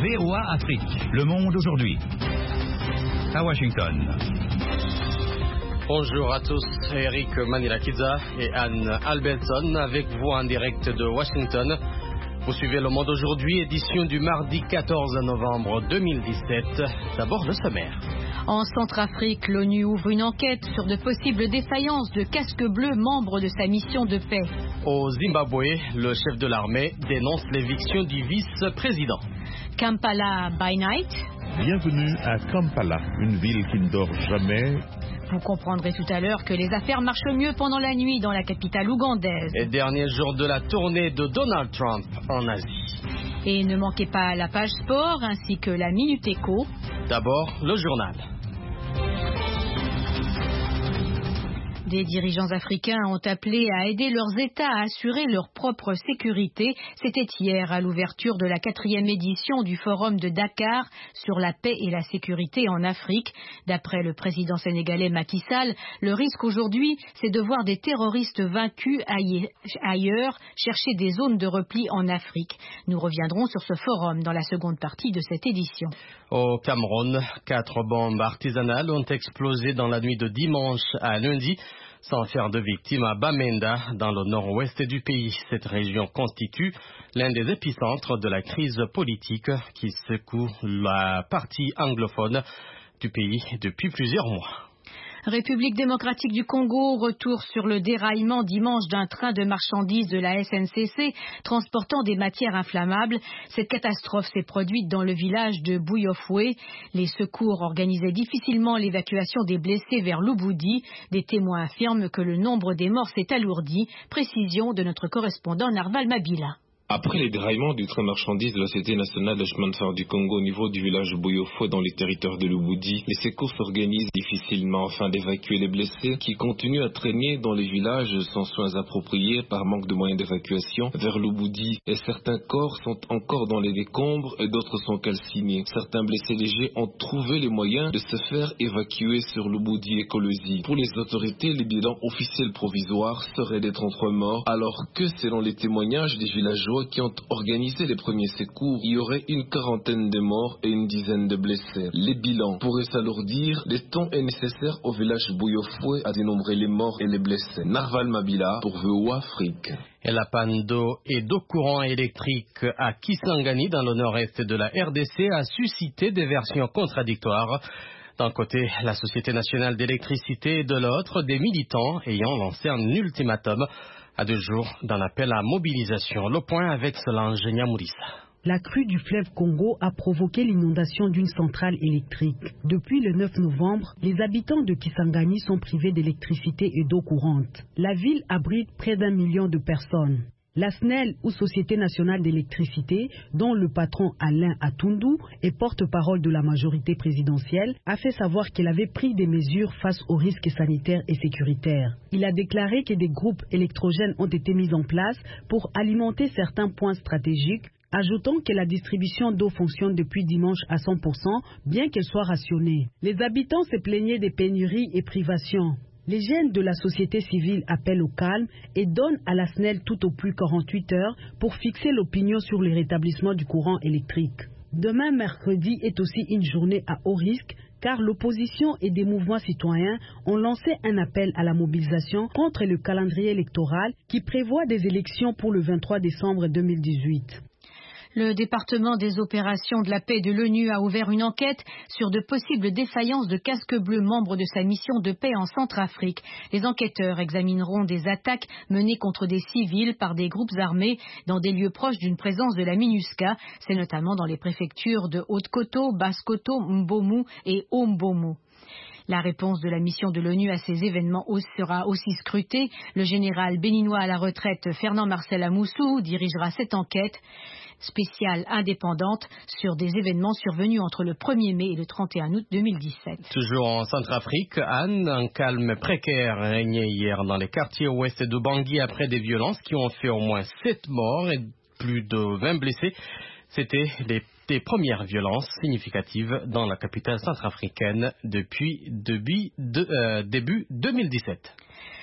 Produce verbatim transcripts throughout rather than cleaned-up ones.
V O A Afrique. Le monde aujourd'hui. À Washington. Bonjour à tous, Eric Manilakiza et Anne Albertson avec vous en direct de Washington. Vous suivez Le Monde aujourd'hui, édition du mardi quatorze novembre deux mille dix-sept. D'abord le sommaire. En Centrafrique, l'ONU ouvre une enquête sur de possibles défaillances de casques bleus membres de sa mission de paix. Au Zimbabwe, le chef de l'armée dénonce l'éviction du vice-président. Kampala by night. Bienvenue à Kampala, une ville qui ne dort jamais. Vous comprendrez tout à l'heure que les affaires marchent mieux pendant la nuit dans la capitale ougandaise. Et dernier jour de la tournée de Donald Trump en Asie. Et ne manquez pas la page sport ainsi que la Minute Éco. D'abord, le journal. Des dirigeants africains ont appelé à aider leurs États à assurer leur propre sécurité. C'était hier à l'ouverture de la quatrième édition du Forum de Dakar sur la paix et la sécurité en Afrique. D'après le président sénégalais Macky Sall, le risque aujourd'hui, c'est de voir des terroristes vaincus ailleurs chercher des zones de repli en Afrique. Nous reviendrons sur ce forum dans la seconde partie de cette édition. Au Cameroun, quatre bombes artisanales ont explosé dans la nuit de dimanche à lundi, sans faire de victimes à Bamenda, dans le nord-ouest du pays. Cette région constitue l'un des épicentres de la crise politique qui secoue la partie anglophone du pays depuis plusieurs mois. République démocratique du Congo, retour sur le déraillement dimanche d'un train de marchandises de la S N C C transportant des matières inflammables. Cette catastrophe s'est produite dans le village de Bouyofoué. Les secours organisaient difficilement l'évacuation des blessés vers Lubudi. Des témoins affirment que le nombre des morts s'est alourdi. Précision de notre correspondant Narval Mabila. Après les déraillements du train marchandises de la Société nationale de chemin de fer du Congo au niveau du village Bouyofoué dans les territoires de Lubudi, les secours s'organisent difficilement afin d'évacuer les blessés qui continuent à traîner dans les villages sans soins appropriés par manque de moyens d'évacuation vers Lubudi. Et certains corps sont encore dans les décombres et d'autres sont calcinés. Certains blessés légers ont trouvé les moyens de se faire évacuer sur Lubudi et Kolosi. Pour les autorités, les bilans officiels provisoires seraient des trente-trois morts, alors que selon les témoignages des villageois qui ont organisé les premiers secours, il y aurait une quarantaine de morts et une dizaine de blessés. Les bilans pourraient s'alourdir. Le temps est nécessaire au village Bouyofoué à dénombrer les morts et les blessés. Narval Mabila pour V O A Afrique. Et la panne d'eau et d'eau courant électrique à Kisangani dans le nord-est de la R D C a suscité des versions contradictoires. D'un côté, la Société nationale d'électricité et de l'autre, des militants ayant lancé un ultimatum à deux jours d'un appel à mobilisation. Le point avec Solange Nyamourissa. La crue du fleuve Congo a provoqué l'inondation d'une centrale électrique. Depuis le neuf novembre, les habitants de Kisangani sont privés d'électricité et d'eau courante. La ville abrite près d'un million de personnes. La S N E L, ou Société nationale d'électricité, dont le patron Alain Atundu est porte-parole de la majorité présidentielle, a fait savoir qu'elle avait pris des mesures face aux risques sanitaires et sécuritaires. Il a déclaré que des groupes électrogènes ont été mis en place pour alimenter certains points stratégiques, ajoutant que la distribution d'eau fonctionne depuis dimanche à cent pour cent, bien qu'elle soit rationnée. Les habitants se plaignaient des pénuries et privations. Les jeunes de la société civile appellent au calme et donnent à la S N E L tout au plus quarante-huit heures pour fixer l'opinion sur le rétablissement du courant électrique. Demain, mercredi, est aussi une journée à haut risque car l'opposition et des mouvements citoyens ont lancé un appel à la mobilisation contre le calendrier électoral qui prévoit des élections pour le vingt-trois décembre deux mille dix-huit. Le département des opérations de la paix de l'ONU a ouvert une enquête sur de possibles défaillances de casques bleus membres de sa mission de paix en Centrafrique. Les enquêteurs examineront des attaques menées contre des civils par des groupes armés dans des lieux proches d'une présence de la MINUSCA. C'est notamment dans les préfectures de Haute-Koto, Basse-Koto, Mbomu et Ombomu. La réponse de la mission de l'ONU à ces événements sera aussi scrutée. Le général béninois à la retraite Fernand Marcel Amoussou dirigera cette enquête spéciale indépendante sur des événements survenus entre le premier mai et le trente et un août deux mille dix-sept. Toujours en Centrafrique, Anne, un calme précaire régnait hier dans les quartiers ouest de Bangui après des violences qui ont fait au moins sept morts et plus de vingt blessés. C'était les, les premières violences significatives dans la capitale centrafricaine depuis début, de, euh, début deux mille dix-sept.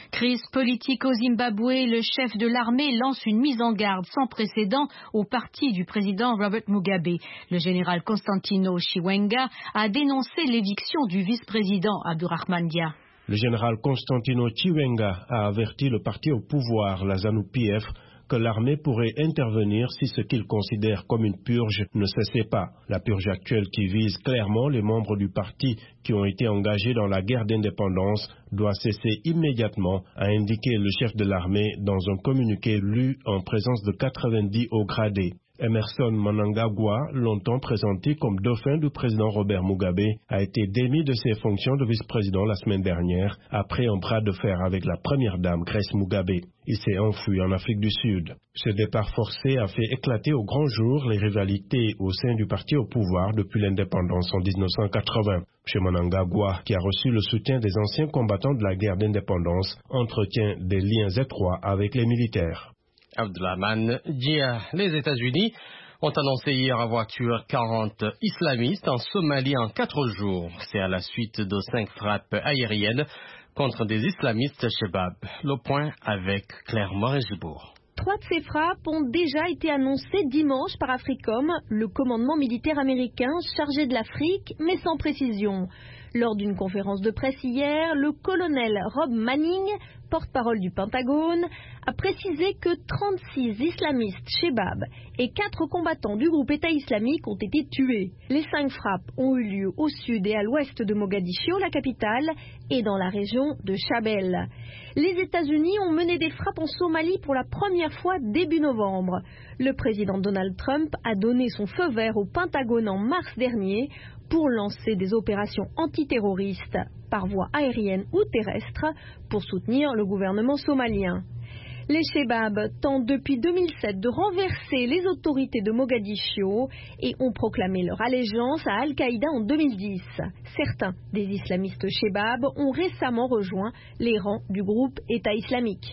Crise politique au Zimbabwe, le chef de l'armée lance une mise en garde sans précédent au parti du président Robert Mugabe. Le général Constantino Chiwenga a dénoncé l'éviction du vice-président Abdurahman Dia. Le général Constantino Chiwenga a averti le parti au pouvoir, la ZANU-P F, que l'armée pourrait intervenir si ce qu'il considère comme une purge ne cessait pas. La purge actuelle qui vise clairement les membres du parti qui ont été engagés dans la guerre d'indépendance doit cesser immédiatement, a indiqué le chef de l'armée dans un communiqué lu en présence de quatre-vingt-dix hauts gradés. Emerson Mnangagwa, longtemps présenté comme dauphin du président Robert Mugabe, a été démis de ses fonctions de vice-président la semaine dernière après un bras de fer avec la première dame Grace Mugabe. Il s'est enfui en Afrique du Sud. Ce départ forcé a fait éclater au grand jour les rivalités au sein du parti au pouvoir depuis l'indépendance en dix-neuf cent quatre-vingts. M. Mnangagwa, qui a reçu le soutien des anciens combattants de la guerre d'indépendance, entretient des liens étroits avec les militaires. Abdurahman Dia. Les États-Unis ont annoncé hier avoir tué quarante islamistes en Somalie en quatre jours. C'est à la suite de cinq frappes aériennes contre des islamistes Shebab. Le point avec Claire Moret-Gibourg. Trois de ces frappes ont déjà été annoncées dimanche par AFRICOM, le commandement militaire américain chargé de l'Afrique, mais sans précision. Lors d'une conférence de presse hier, le colonel Rob Manning, porte-parole du Pentagone, a précisé que trente-six islamistes Shebab et quatre combattants du groupe État islamique ont été tués. Les cinq frappes ont eu lieu au sud et à l'ouest de Mogadiscio, la capitale, et dans la région de Shabelle. Les États-Unis ont mené des frappes en Somalie pour la première fois début novembre. Le président Donald Trump a donné son feu vert au Pentagone en mars dernier pour lancer des opérations antiterroristes par voie aérienne ou terrestre pour soutenir le gouvernement somalien. Les Shebab tentent depuis deux mille sept de renverser les autorités de Mogadiscio et ont proclamé leur allégeance à Al-Qaïda en deux mille dix. Certains des islamistes Shebab ont récemment rejoint les rangs du groupe État islamique.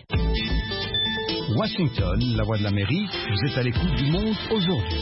Washington, la voix de l'Amérique, vous êtes à l'écoute du monde aujourd'hui.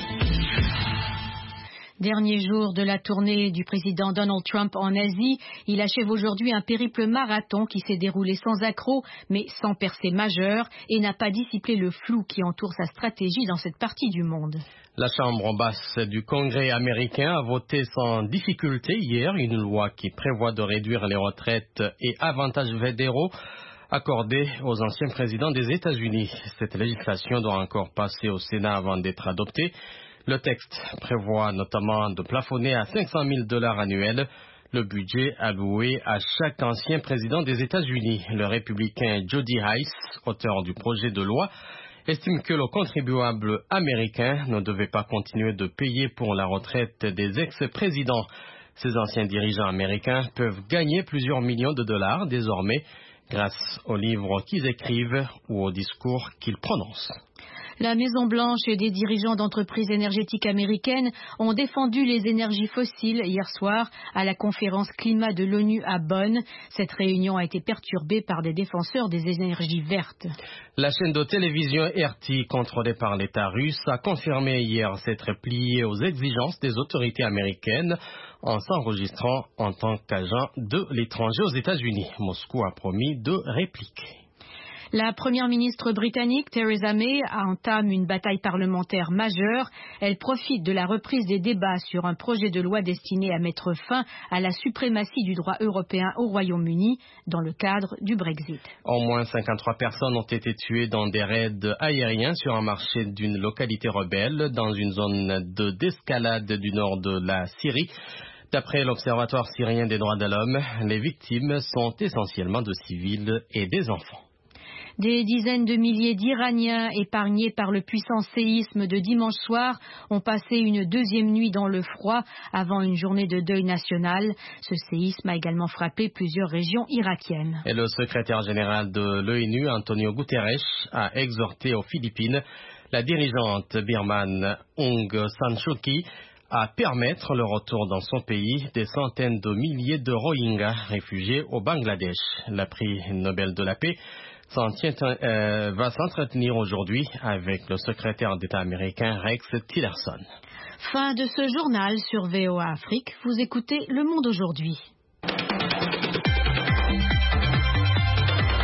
Dernier jour de la tournée du président Donald Trump en Asie, il achève aujourd'hui un périple marathon qui s'est déroulé sans accroc, mais sans percée majeure, et n'a pas dissipé le flou qui entoure sa stratégie dans cette partie du monde. La Chambre basse du Congrès américain a voté sans difficulté hier une loi qui prévoit de réduire les retraites et avantages fédéraux accordés aux anciens présidents des États-Unis. Cette législation doit encore passer au Sénat avant d'être adoptée. Le texte prévoit notamment de plafonner à cinq cent mille dollars annuels le budget alloué à chaque ancien président des États-Unis. Le républicain Jody Hice, auteur du projet de loi, estime que le contribuable américain ne devait pas continuer de payer pour la retraite des ex-présidents. Ces anciens dirigeants américains peuvent gagner plusieurs millions de dollars désormais grâce aux livres qu'ils écrivent ou aux discours qu'ils prononcent. La Maison-Blanche et des dirigeants d'entreprises énergétiques américaines ont défendu les énergies fossiles hier soir à la conférence climat de l'ONU à Bonn. Cette réunion a été perturbée par des défenseurs des énergies vertes. La chaîne de télévision R T, contrôlée par l'État russe, a confirmé hier s'être pliée aux exigences des autorités américaines en s'enregistrant en tant qu'agent de l'étranger aux États-Unis. Moscou a promis de répliquer. La première ministre britannique Theresa May entame une bataille parlementaire majeure. Elle profite de la reprise des débats sur un projet de loi destiné à mettre fin à la suprématie du droit européen au Royaume-Uni dans le cadre du Brexit. Au moins cinquante-trois personnes ont été tuées dans des raids aériens sur un marché d'une localité rebelle dans une zone de d'escalade du nord de la Syrie. D'après l'Observatoire syrien des droits de l'homme, les victimes sont essentiellement de civils et des enfants. Des dizaines de milliers d'Iraniens épargnés par le puissant séisme de dimanche soir ont passé une deuxième nuit dans le froid avant une journée de deuil national. Ce séisme a également frappé plusieurs régions irakiennes. Et le secrétaire général de l'ONU, Antonio Guterres, a exhorté aux Philippines la dirigeante birmane Aung San Suu Kyi à permettre le retour dans son pays des centaines de milliers de Rohingyas réfugiés au Bangladesh. Le prix Nobel de la paix Tient, euh, va s'entretenir aujourd'hui avec le secrétaire d'État américain Rex Tillerson. Fin de ce journal sur V O A Afrique. Vous écoutez Le Monde aujourd'hui.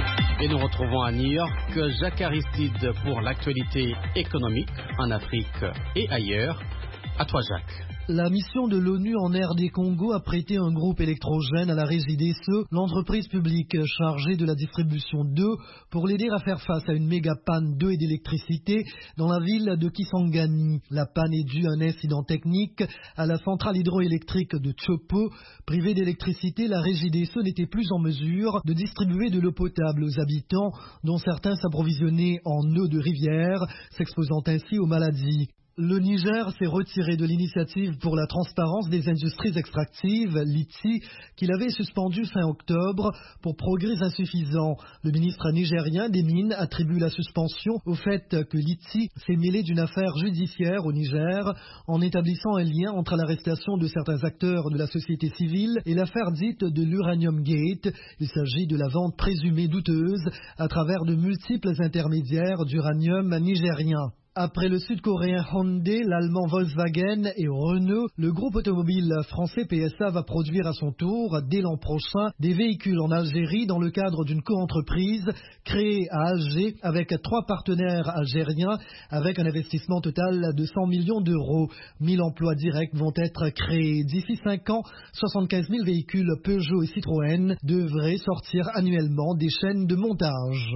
Et nous retrouvons à New York Jacques Aristide pour l'actualité économique en Afrique et ailleurs. À toi Jacques. La mission de l'ONU en R D Congo a prêté un groupe électrogène à la Régie des Ceux, l'entreprise publique chargée de la distribution d'eau, pour l'aider à faire face à une méga panne d'eau et d'électricité dans la ville de Kisangani. La panne est due à un incident technique à la centrale hydroélectrique de Tchopo. Privée d'électricité, la Régie des Ceux n'était plus en mesure de distribuer de l'eau potable aux habitants, dont certains s'approvisionnaient en eau de rivière, s'exposant ainsi aux maladies. Le Niger s'est retiré de l'initiative pour la transparence des industries extractives, l'I T I, qu'il avait suspendue fin octobre pour progrès insuffisants. Le ministre nigérien des Mines attribue la suspension au fait que l'I T I s'est mêlé d'une affaire judiciaire au Niger en établissant un lien entre l'arrestation de certains acteurs de la société civile et l'affaire dite de l'Uranium Gate. Il s'agit de la vente présumée douteuse à travers de multiples intermédiaires d'uranium nigérien. Après le sud-coréen Hyundai, l'allemand Volkswagen et Renault, le groupe automobile français P S A va produire à son tour, dès l'an prochain, des véhicules en Algérie dans le cadre d'une coentreprise créée à Alger avec trois partenaires algériens avec un investissement total de cent millions d'euros. mille emplois directs vont être créés. D'ici cinq ans, soixante-quinze mille véhicules Peugeot et Citroën devraient sortir annuellement des chaînes de montage.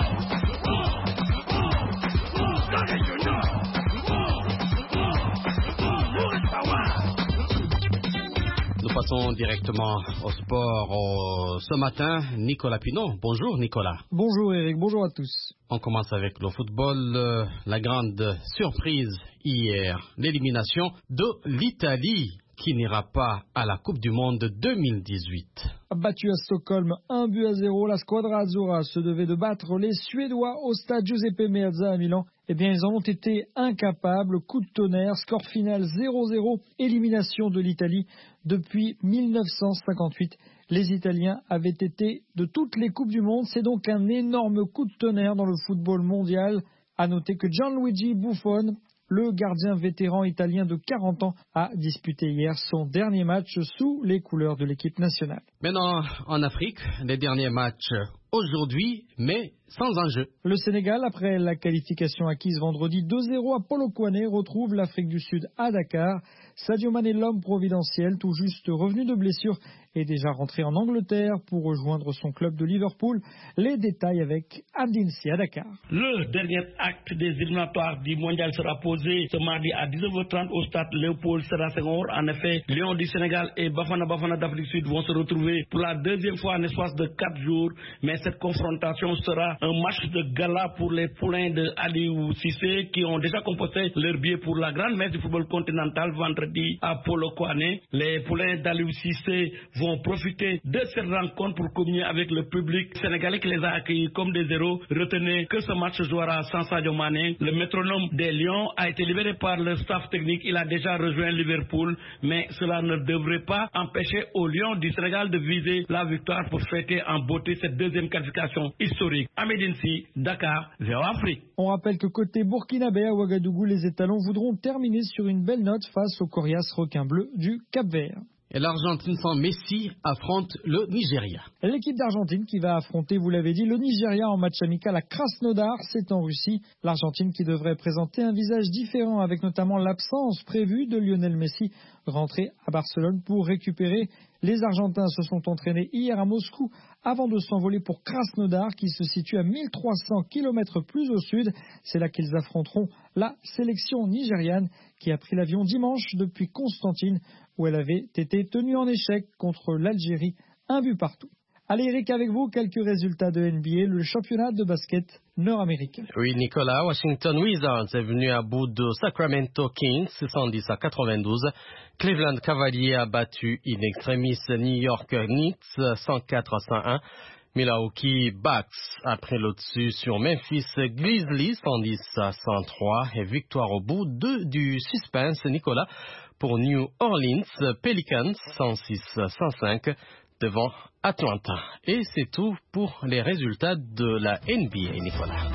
Nous passons directement au sport au... ce matin. Nicolas Pinot. Bonjour Nicolas. Bonjour Eric, bonjour à tous. On commence avec le football. Euh, la grande surprise hier, l'élimination de l'Italie qui n'ira pas à la Coupe du Monde deux mille dix-huit. Battu à Stockholm un but à zéro, la Squadra Azzurra se devait de battre les Suédois au stade Giuseppe Meazza à Milan. Eh bien, ils en ont été incapables. Coup de tonnerre, score final zéro zéro, élimination de l'Italie. Depuis mille neuf cent cinquante-huit, les Italiens avaient été de toutes les Coupes du Monde. C'est donc un énorme coup de tonnerre dans le football mondial. À noter que Gianluigi Buffon, le gardien vétéran italien de quarante ans, a disputé hier son dernier match sous les couleurs de l'équipe nationale. Maintenant, en Afrique, les derniers matchs aujourd'hui, mais sans enjeu. Le Sénégal, après la qualification acquise vendredi deux zéro à Polokwane, retrouve l'Afrique du Sud à Dakar. Sadio Mané, l'homme providentiel, tout juste revenu de blessure, est déjà rentré en Angleterre pour rejoindre son club de Liverpool. Les détails avec Abdinsi à Dakar. Le dernier acte des éliminatoires du mondial sera posé ce mardi à dix-neuf heures trente au stade Léopold Sédar Senghor. En effet, Lions du Sénégal et Bafana Bafana d'Afrique du Sud vont se retrouver pour la deuxième fois en espace de quatre jours. Mais cette confrontation sera un match de gala pour les poulains de Aliou Cissé qui ont déjà composté leur billet pour la grande messe du football continental vendredi à Polokwane. Les poulains d'Aliou Cissé vont profiter de cette rencontre pour communier avec le public sénégalais qui les a accueillis comme des héros. Retenez que ce match jouera sans Sadio Mané. Le métronome des Lions a été libéré par le staff technique. Il a déjà rejoint Liverpool, mais cela ne devrait pas empêcher aux Lions du Sénégal de viser la victoire pour fêter en beauté cette deuxième qualification historique. Ahmedinsi, Dakar, V O A Afrique. On rappelle que côté burkinabé à Ouagadougou, les étalons voudront terminer sur une belle note face aux coriaces requins bleus du Cap-Vert. Et l'Argentine sans Messi affronte le Nigeria. L'équipe d'Argentine qui va affronter, vous l'avez dit, le Nigeria en match amical à Krasnodar, c'est en Russie. L'Argentine qui devrait présenter un visage différent avec notamment l'absence prévue de Lionel Messi, rentré à Barcelone pour récupérer. Les Argentins se sont entraînés hier à Moscou avant de s'envoler pour Krasnodar qui se situe à mille trois cents kilomètres plus au sud. C'est là qu'ils affronteront la sélection nigériane qui a pris l'avion dimanche depuis Constantine où elle avait été tenue en échec contre l'Algérie, un but partout. Allez Eric, avec vous, quelques résultats de N B A, le championnat de basket nord-américain. Oui Nicolas, Washington Wizards est venu à bout de Sacramento Kings, soixante-dix à quatre-vingt-douze. Cleveland Cavaliers a battu in extremis New York Knicks, cent quatre à cent un. Milwaukee Bucks a pris le dessus sur Memphis Grizzlies, cent dix à cent trois. Et victoire au bout de, du suspense, Nicolas, pour New Orleans Pelicans, cent six à cent cinq. Devant Atlanta. Et c'est tout pour les résultats de la N B A, Nicolas.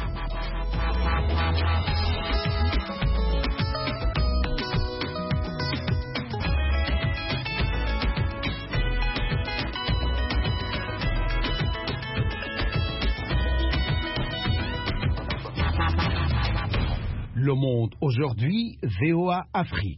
Le Monde aujourd'hui, V O A Afrique.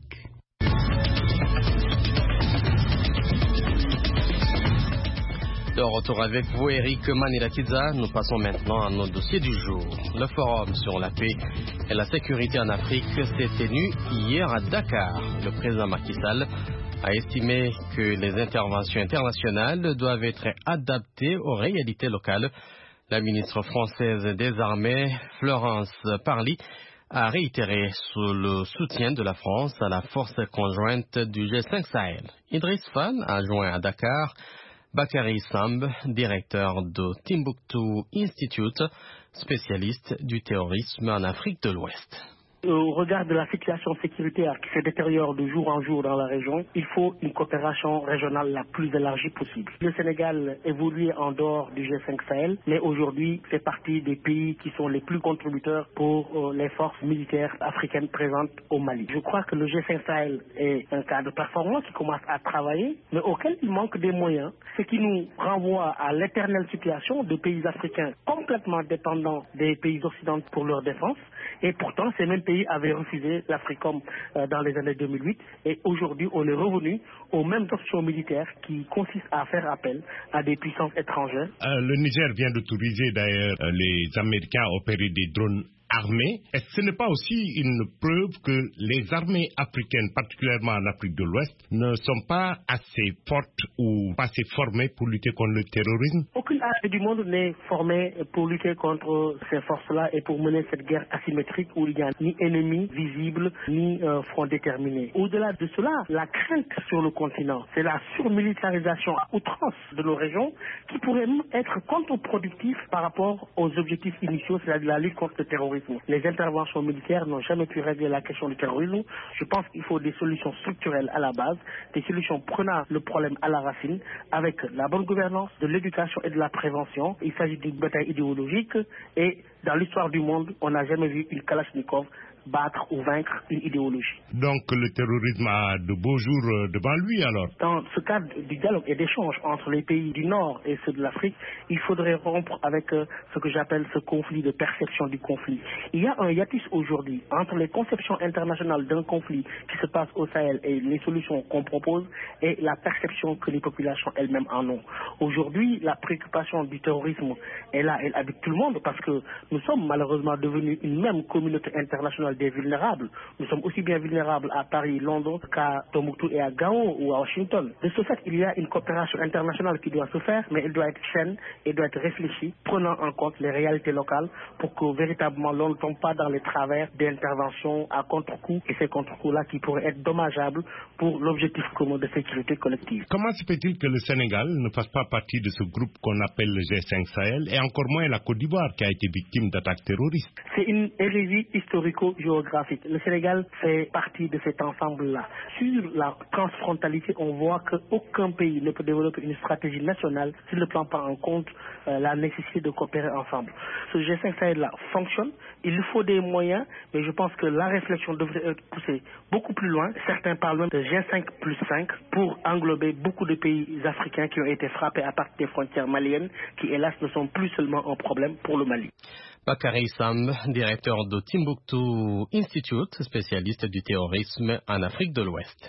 De retour avec vous, Eric Maniratidza. Nous passons maintenant à notre dossier du jour. Le forum sur la paix et la sécurité en Afrique s'est tenu hier à Dakar. Le président Macky Sall a estimé que les interventions internationales doivent être adaptées aux réalités locales. La ministre française des Armées, Florence Parly, a réitéré sur le soutien de la France à la force conjointe du G cinq Sahel. Idriss Fan a joint à Dakar Bakary Samb, directeur de Timbuktu Institute, spécialiste du terrorisme en Afrique de l'Ouest. Au regard de la situation sécuritaire qui se détériore de jour en jour dans la région, il faut une coopération régionale la plus élargie possible. Le Sénégal évoluait en dehors du G cinq Sahel, mais aujourd'hui fait partie des pays qui sont les plus contributeurs pour euh, les forces militaires africaines présentes au Mali. Je crois que le G cinq Sahel est un cadre performant qui commence à travailler, mais auquel il manque des moyens, ce qui nous renvoie à l'éternelle situation de pays africains complètement dépendants des pays occidentaux pour leur défense, et pourtant ces mêmes pays avait refusé l'Africom euh, dans les années deux mille huit et aujourd'hui on est revenu aux mêmes options militaires qui consistent à faire appel à des puissances étrangères. Euh, le Niger vient d'autoriser d'ailleurs euh, les Américains à opérer des drones armées. Est-ce que ce n'est pas aussi une preuve que les armées africaines, particulièrement en Afrique de l'Ouest, ne sont pas assez fortes ou pas assez formées pour lutter contre le terrorisme? Aucune armée du monde n'est formée pour lutter contre ces forces-là et pour mener cette guerre asymétrique où il n'y a ni ennemi visible, ni euh, front déterminé. Au-delà de cela, la crainte sur le continent, c'est la surmilitarisation à outrance de nos régions qui pourrait même être contre-productive par rapport aux objectifs initiaux, c'est-à-dire la lutte contre le terrorisme. Les interventions militaires n'ont jamais pu régler la question du terrorisme. Je pense qu'il faut des solutions structurelles à la base, des solutions prenant le problème à la racine, avec la bonne gouvernance, de l'éducation et de la prévention. Il s'agit d'une bataille idéologique et dans l'histoire du monde, on n'a jamais vu une Kalachnikov battre ou vaincre une idéologie. Donc le terrorisme a de beaux jours devant lui alors? Dans ce cadre du dialogue et d'échange entre les pays du Nord et ceux de l'Afrique, il faudrait rompre avec euh, ce que j'appelle ce conflit de perception du conflit. Il y a un hiatus aujourd'hui entre les conceptions internationales d'un conflit qui se passe au Sahel et les solutions qu'on propose et la perception que les populations elles-mêmes en ont. Aujourd'hui, la préoccupation du terrorisme est là, elle habite tout le monde parce que nous sommes malheureusement devenus une même communauté internationale des vulnérables. Nous sommes aussi bien vulnérables à Paris, Londres qu'à Tombouctou et à Gao ou à Washington. De ce fait, il y a une coopération internationale qui doit se faire, mais elle doit être saine et doit être réfléchie, prenant en compte les réalités locales pour que véritablement l'on ne tombe pas dans les travers d'interventions à contre-coup et ces contre-coups-là qui pourraient être dommageables pour l'objectif commun de sécurité collective. Comment se fait-il que le Sénégal ne fasse pas partie de ce groupe qu'on appelle le G cinq Sahel et encore moins la Côte d'Ivoire qui a été victime d'attaques terroristes? C'est une hérésie historico géographique. Le Sénégal fait partie de cet ensemble-là. Sur la transfrontalité, on voit qu'aucun pays ne peut développer une stratégie nationale s'il ne prend pas en compte euh, la nécessité de coopérer ensemble. Ce G cinq Sahel-là fonctionne, il lui faut des moyens, mais je pense que la réflexion devrait être poussée beaucoup plus loin. Certains parlent de G cinq plus cinq pour englober beaucoup de pays africains qui ont été frappés à partir des frontières maliennes, qui hélas ne sont plus seulement un problème pour le Mali. Bakary Samb, directeur de Timbuktu Institute, spécialiste du terrorisme en Afrique de l'Ouest.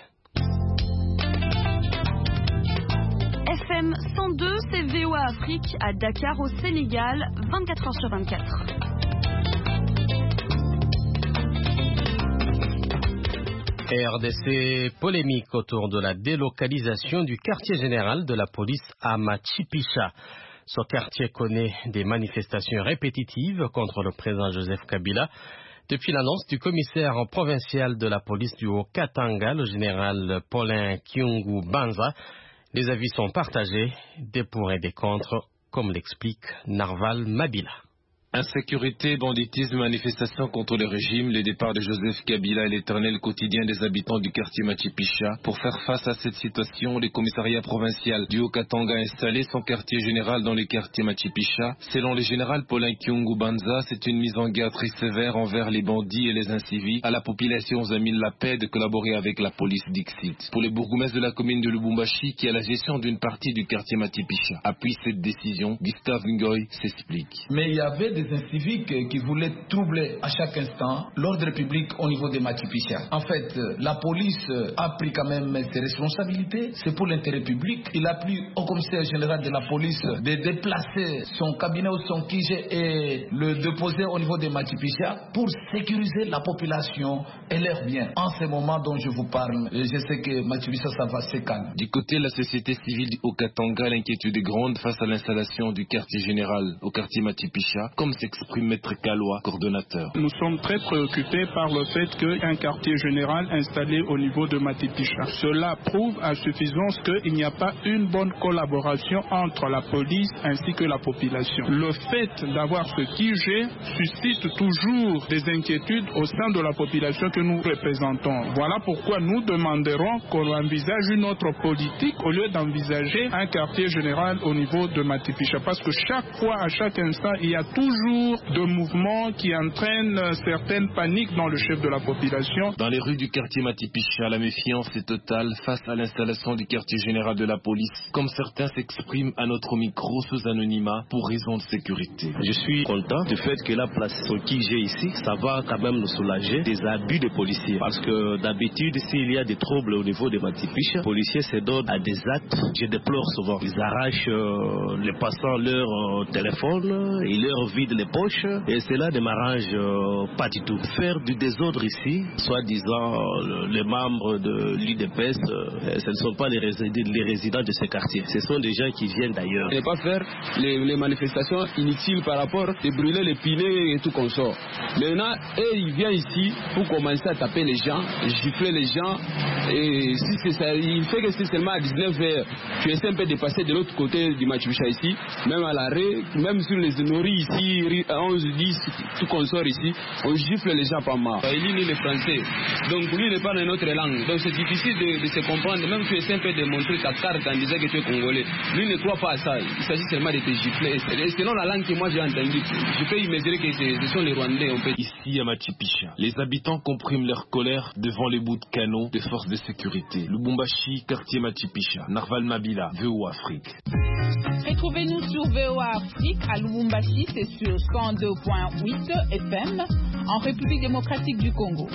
F M cent deux, c'est V O A Afrique à Dakar au Sénégal, vingt-quatre heures sur vingt-quatre. R D C polémique autour de la délocalisation du quartier général de la police à Machipicha. Ce quartier connaît des manifestations répétitives contre le président Joseph Kabila. Depuis l'annonce du commissaire provincial de la police du Haut-Katanga, le général Paulin Kyungu Banza, les avis sont partagés, des pour et des contre, comme l'explique Narval Mabila. Insécurité, banditisme, manifestations contre le régime, les départs de Joseph Kabila et l'éternel quotidien des habitants du quartier Machipicha. Pour faire face à cette situation, le commissariat provincial du Haut-Katanga a installé son quartier général dans le quartier Machipicha. Selon le général Paulin Kyungu Banza, c'est une mise en garde très sévère envers les bandits et les incivils. À la population, on a mis la paix de collaborer avec la police d'Ixit. Pour le bourgmestre de la commune de Lubumbashi, qui a la gestion d'une partie du quartier Machipicha, appuie cette décision. Gustave Ngoy s'explique. Mais il y avait des des inciviques qui voulaient troubler à chaque instant l'ordre public au niveau des Matipicha. En fait, la police a pris quand même ses responsabilités, c'est pour l'intérêt public. Il a plu au commissaire général de la police de déplacer son cabinet ou son Q G et le déposer au niveau des Matipicha pour sécuriser la population et leurs biens. En ce moment dont je vous parle, je sais que Matipicha, ça va se calmer. Du côté de la société civile au Katanga, l'inquiétude est grande face à l'installation du quartier général au quartier Matipicha, comme s'exprime Maître Kaloa, coordonnateur. Nous sommes très préoccupés par le fait qu'un quartier général installé au niveau de Matipicha. Cela prouve à suffisance qu'il n'y a pas une bonne collaboration entre la police ainsi que la population. Le fait d'avoir ce Q G suscite toujours des inquiétudes au sein de la population que nous représentons. Voilà pourquoi nous demanderons qu'on envisage une autre politique au lieu d'envisager un quartier général au niveau de Matipicha. Parce que chaque fois, à chaque instant, il y a toujours de mouvements qui entraînent certaines paniques dans le chef de la population. Dans les rues du quartier Matipicha, la méfiance est totale face à l'installation du quartier général de la police, comme certains s'expriment à notre micro sous anonymat pour raison de sécurité. Je suis content du fait que la place qui j'ai ici, ça va quand même nous soulager des abus des policiers. Parce que d'habitude, s'il y a des troubles au niveau des Matipicha, les policiers se donnent à des actes. Je déplore souvent. Ils arrachent euh, les passants leur euh, téléphone, ils leur vident les poches et cela ne m'arrange euh, pas du tout. Faire du désordre ici, soi-disant euh, les membres de l'U D P S, euh, ce ne sont pas les, résid les résidents de ce quartier. Ce sont des gens qui viennent d'ailleurs. Ne pas faire les, les manifestations inutiles par rapport à brûler les pilets et tout qu'on sort. Maintenant, eux, ils viennent ici pour commencer à taper les gens, gifler les gens. Et si c'est ça, il fait que c'est seulement à dix-neuf heures, tu essaies un peu de passer de l'autre côté du Matipicha ici, même à l'arrêt, même sur les nourris ici, à onze dix, tout qu'on sort ici, on gifle les gens pas mal. Il lit le français, donc lui il parle une autre langue, donc c'est difficile de, de se comprendre, même tu essaies un peu de montrer ta carte en disant que tu es congolais. Lui ne croit pas à ça, il s'agit seulement de te gifler. Et selon la langue que moi j'ai entendue, je peux imaginer que ce sont les Rwandais. On peut... Ici à Matipicha, les habitants compriment leur colère devant les bouts de canaux des forces de sécurité. Lubumbashi, quartier Matipicha, Narval Mabila, V O Afrique. Retrouvez-nous sur V O Afrique à Lubumbashi, c'est sur cent deux point huit F M en République démocratique du Congo.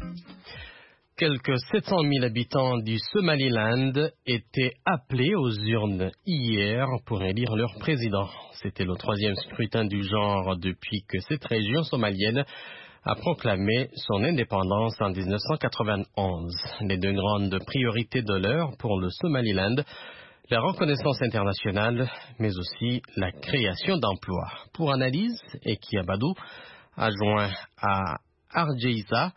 Quelques sept cent mille habitants du Somaliland étaient appelés aux urnes hier pour élire leur président. C'était le troisième scrutin du genre depuis que cette région somalienne a proclamé son indépendance en mille neuf cent quatre-vingt-onze. Les deux grandes priorités de l'heure pour le Somaliland, la reconnaissance internationale, mais aussi la création d'emplois. Pour analyse, Eki Abadou, adjoint à Argeisa,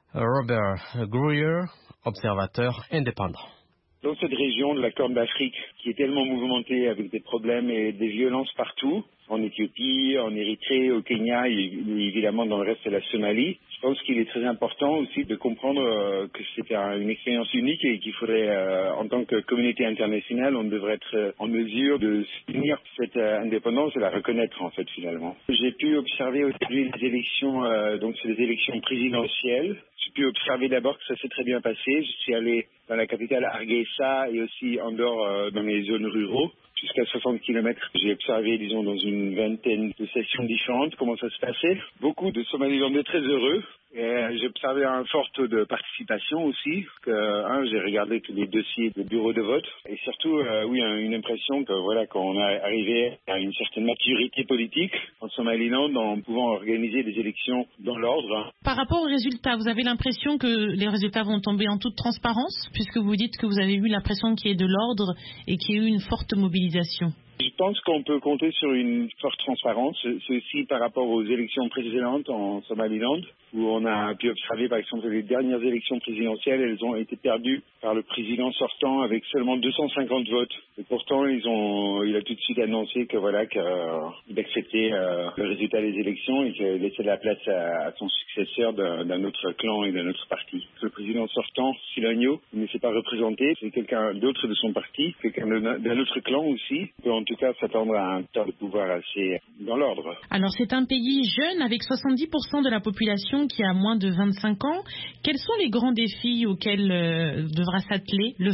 Robert Gruyer, observateur indépendant. Dans cette région de la Corne d'Afrique, qui est tellement mouvementée avec des problèmes et des violences partout, en Éthiopie, en Érythrée, au Kenya et évidemment dans le reste de la Somalie, je pense qu'il est très important aussi de comprendre euh, que c'est un, une expérience unique et qu'il faudrait, euh, en tant que communauté internationale, on devrait être en mesure de soutenir cette euh, indépendance et la reconnaître en fait finalement. J'ai pu observer aujourd'hui les élections, euh, donc c'est des élections présidentielles. J'ai pu observer d'abord que ça s'est très bien passé. Je suis allé dans la capitale Hargeisa et aussi en dehors euh, dans les zones ruraux. Jusqu'à soixante kilomètres. J'ai observé, disons, dans une vingtaine de sessions différentes comment ça se passait. Beaucoup de Somalilandais très heureux. Et j'ai observé un fort taux de participation aussi. Que, hein, j'ai regardé tous les dossiers de bureaux de vote. Et surtout, euh, oui, une impression que voilà, qu'on est arrivé à une certaine maturité politique en Somaliland en pouvant organiser des élections dans l'ordre. Par rapport aux résultats, vous avez l'impression que les résultats vont tomber en toute transparence, puisque vous dites que vous avez eu l'impression qu'il y ait de l'ordre et qu'il y ait eu une forte mobilisation? Je pense qu'on peut compter sur une forte transparence. C'est aussi par rapport aux élections précédentes en Somaliland, où on a pu observer, par exemple, les dernières élections présidentielles, elles ont été perdues par le président sortant avec seulement deux cent cinquante votes. Et pourtant, ils ont, il a tout de suite annoncé que voilà, qu'il euh, acceptait euh, le résultat des élections et qu'il laissait la place à, à son successeur d'un autre clan et d'un autre parti. Le président sortant, Silagno, ne s'est pas représenté. C'est quelqu'un d'autre de son parti, quelqu'un d'un autre clan aussi. On peut en tout cas s'attendre à un temps de pouvoir assez dans l'ordre. Alors, c'est un pays jeune avec soixante-dix pour cent de la population qui a moins de vingt-cinq ans. Quels sont les grands défis auxquels euh, devra s'atteler le vainqueur ?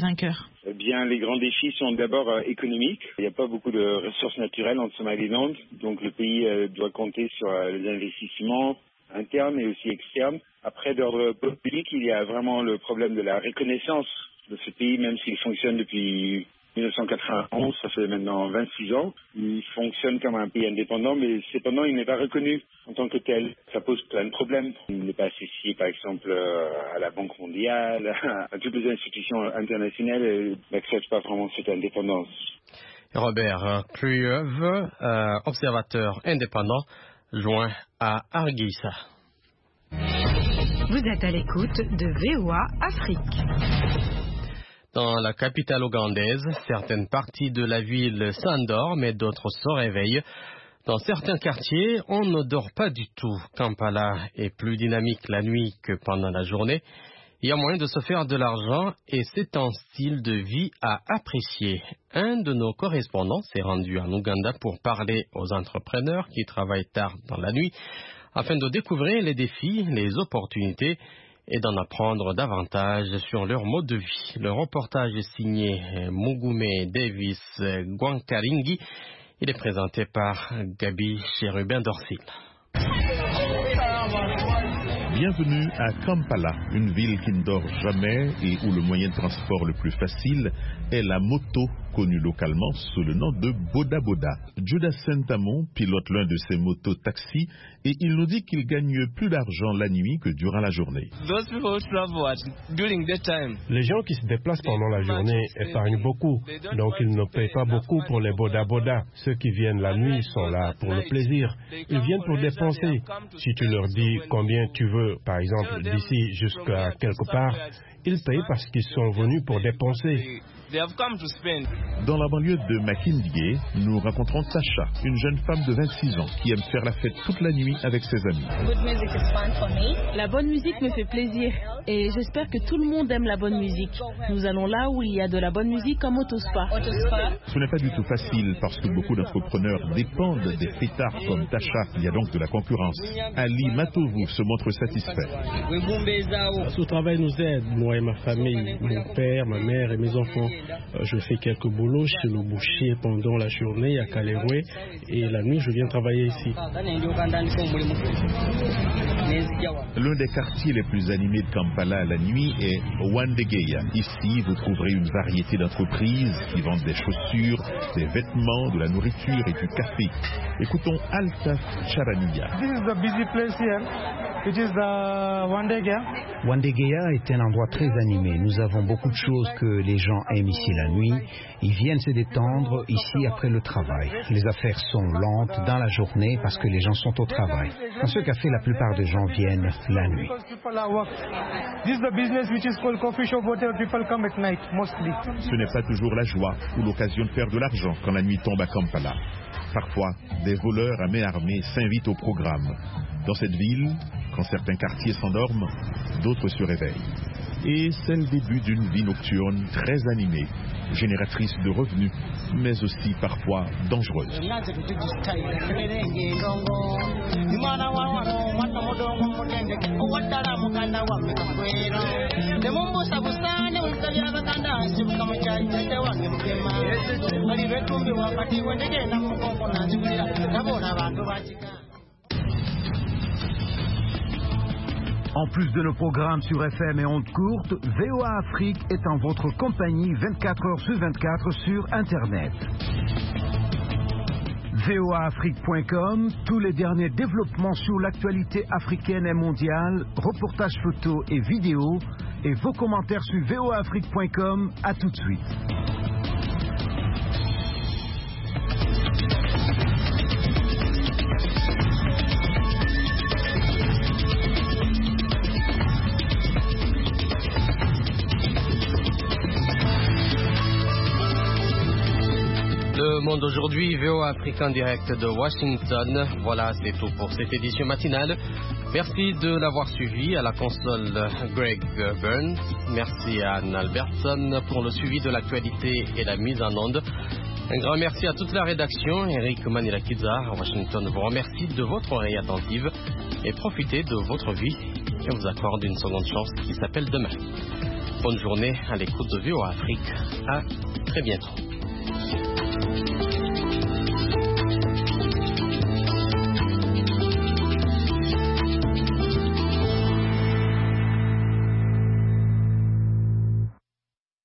bien, les grands défis sont d'abord euh, économiques. Il n'y a pas beaucoup de ressources naturelles en Somaliland, donc le pays euh, doit compter sur euh, les investissements internes et aussi externes. Après, d'ordre public, il y a vraiment le problème de la reconnaissance de ce pays, même s'il fonctionne depuis mille neuf cent quatre-vingt-onze, ça fait maintenant vingt-six ans. Il fonctionne comme un pays indépendant, mais cependant, il n'est pas reconnu en tant que tel. Ça pose plein de problèmes. Il n'est pas associé, par exemple, à la Banque mondiale, à toutes les institutions internationales, et n'accepte pas vraiment cette indépendance. Robert Kluyev, euh, observateur indépendant, joint à Hargeisa. Vous êtes à l'écoute de V O A Afrique. Dans la capitale ougandaise, certaines parties de la ville s'endorment et d'autres se réveillent. Dans certains quartiers, on ne dort pas du tout. Kampala est plus dynamique la nuit que pendant la journée. Il y a moyen de se faire de l'argent et c'est un style de vie à apprécier. Un de nos correspondants s'est rendu en Ouganda pour parler aux entrepreneurs qui travaillent tard dans la nuit afin de découvrir les défis, les opportunités et d'en apprendre davantage sur leur mode de vie. Le reportage est signé Mugume Davis Gwankaringi. Il est présenté par Gabi Chérubin Dorsil. Bienvenue à Kampala, une ville qui ne dort jamais et où le moyen de transport le plus facile est la moto, connue localement sous le nom de Boda Boda. Judas Saint-Amon pilote l'un de ces motos-taxis et il nous dit qu'il gagne plus d'argent la nuit que durant la journée. Les gens qui se déplacent pendant la journée épargnent beaucoup, donc ils ne payent pas beaucoup pour les Boda Boda. Ceux qui viennent la nuit sont là pour le plaisir. Ils viennent pour dépenser. Si tu leur dis combien tu veux, par exemple, d'ici jusqu'à quelque part, ils payent parce qu'ils sont venus pour dépenser. Dans la banlieue de Makindye, nous rencontrons Tasha, une jeune femme de vingt-six ans qui aime faire la fête toute la nuit avec ses amis. La bonne musique me fait plaisir et j'espère que tout le monde aime la bonne musique. Nous allons là où il y a de la bonne musique comme Autospa. Ce n'est pas du tout facile parce que beaucoup d'entrepreneurs dépendent des fêtards comme Tasha. Il y a donc de la concurrence. Ali Matovu se montre satisfait. Ce travail nous aide, moi et ma famille, mon père, ma mère et mes enfants. Je fais quelques boulots chez le boucher pendant la journée à Kalewe et la nuit je viens travailler ici. L'un des quartiers les plus animés de Kampala la nuit est Wandegeya. Ici, vous trouverez une variété d'entreprises qui vendent des chaussures, des vêtements, de la nourriture et du café. Écoutons Altaf Charania. This is the busy place here. It is the Wandegeya. Wandegeya est un endroit très animé. Nous avons beaucoup de choses que les gens aiment ici la nuit. Ils viennent se détendre ici après le travail. Les affaires sont lentes dans la journée parce que les gens sont au travail. Dans ce café, la plupart des gens viennent la nuit. Ce n'est pas toujours la joie ou l'occasion de faire de l'argent quand la nuit tombe à Kampala. Parfois, des voleurs à main armée s'invitent au programme. Dans cette ville, quand certains quartiers s'endorment, d'autres se réveillent. Et c'est le début d'une vie nocturne très animée, génératrice de revenus, mais aussi parfois dangereuse. En plus de nos programmes sur F M et ondes courtes, V O A Afrique est en votre compagnie vingt-quatre heures sur vingt-quatre sur Internet. V O A Afrique point com, tous les derniers développements sur l'actualité africaine et mondiale, reportages photos et vidéos, et vos commentaires sur V O A Afrique point com. À tout de suite. Le Monde aujourd'hui, V O A Afrique en direct de Washington. Voilà, c'est tout pour cette édition matinale. Merci de l'avoir suivi. À la console, Greg Burns. Merci à Anne Albertson pour le suivi de l'actualité et la mise en onde. Un grand merci à toute la rédaction. Eric Manila-Kizar à Washington vous remercie de votre oreille attentive et profitez de votre vie et vous accorde une seconde chance qui s'appelle demain. Bonne journée à l'écoute de V O A Afrique. À très bientôt.